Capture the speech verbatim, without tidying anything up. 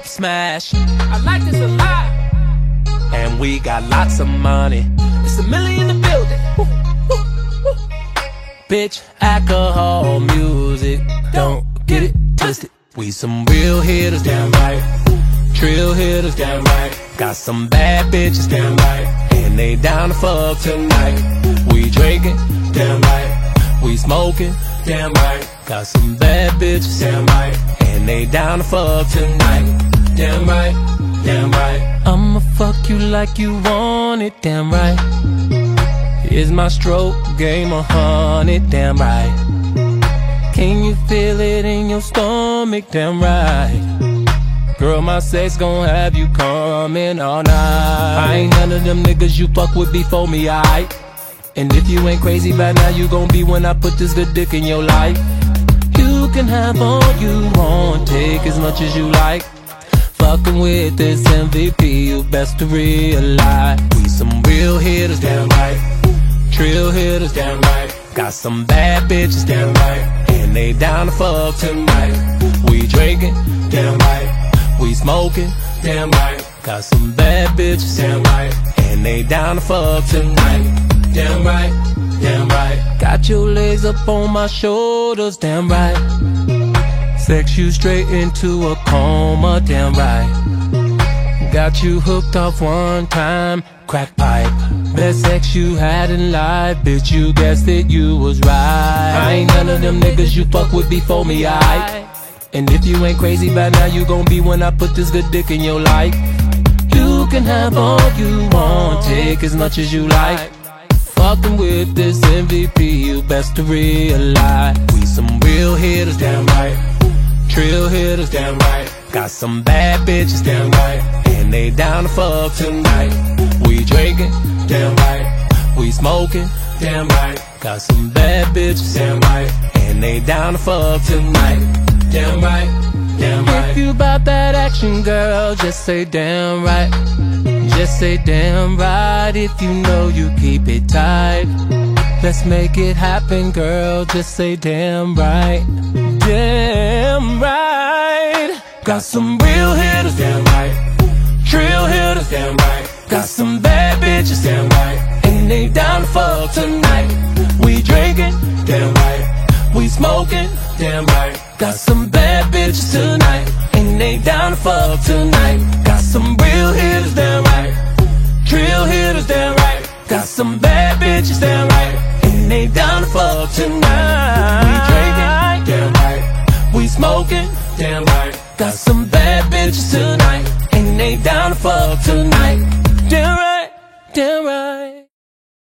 smash. I like this a lot. And we got lots of money. It's a million in the building. Woo, woo, woo. Bitch, alcohol, music, don't get it twisted. We some real hitters, damn right. Trill hitters, damn right. Got some bad bitches, damn right. And they down to fuck tonight. We drinking, damn right. We smoking, damn right. Got some bad bitches, damn right. And they down to fuck tonight. Damn right, damn right. I'ma fuck you like you want it, damn right. Is my stroke game a hundred, damn right. Can you feel it in your stomach, damn right. Girl, my sex gon' have you coming all night. I ain't none of them niggas you fuck with before me, aight. And if you ain't crazy by now, you gon' be when I put this good dick in your life. You can have all you want, take as much as you like. Fucking with this M V P, you best to realize we some real hitters, damn right. Trill hitters, damn right. Got some bad bitches, damn right. And they down to fuck tonight. We drinking, damn right. We smoking, damn right. Got some bad bitches, damn right. And they down to fuck tonight. Damn right, damn right. Got your legs up on my shoulders, damn right. Sex you straight into a coma, damn right. Got you hooked off one time, crack pipe. Best sex you had in life, bitch, you guessed it, you was right. I ain't none of them niggas you fuck with before me, aight. And if you ain't crazy by now, you gon' be when I put this good dick in your life. You can have all you want, take as much as you like. Fucking with this M V P, you best to realize we some real hitters, damn right. Trill hitters, damn right. Got some bad bitches, damn right. And they down to fuck tonight. We drinking, damn right. We smoking, damn right. Got some bad bitches, damn right. And they down to fuck tonight. Damn right, damn right. If you bout that action, girl, just say damn right. Just say damn right. If you know you keep it tight, let's make it happen, girl. Just say damn right. Damn right. Got some real hitters, damn right. Trill hitters, damn right. Got some bad bitches, damn right. And they down to fuck tonight. We drinking, damn right. We smoking, damn right. Got some bad bitches tonight. And they down to fuck tonight. Got some real hitters, damn right. Trill hitters, damn right. Got some bad bitches, damn right. And they down to fuck tonight. We drinking, damn right. We smoking, damn right. Got some bad bitches tonight.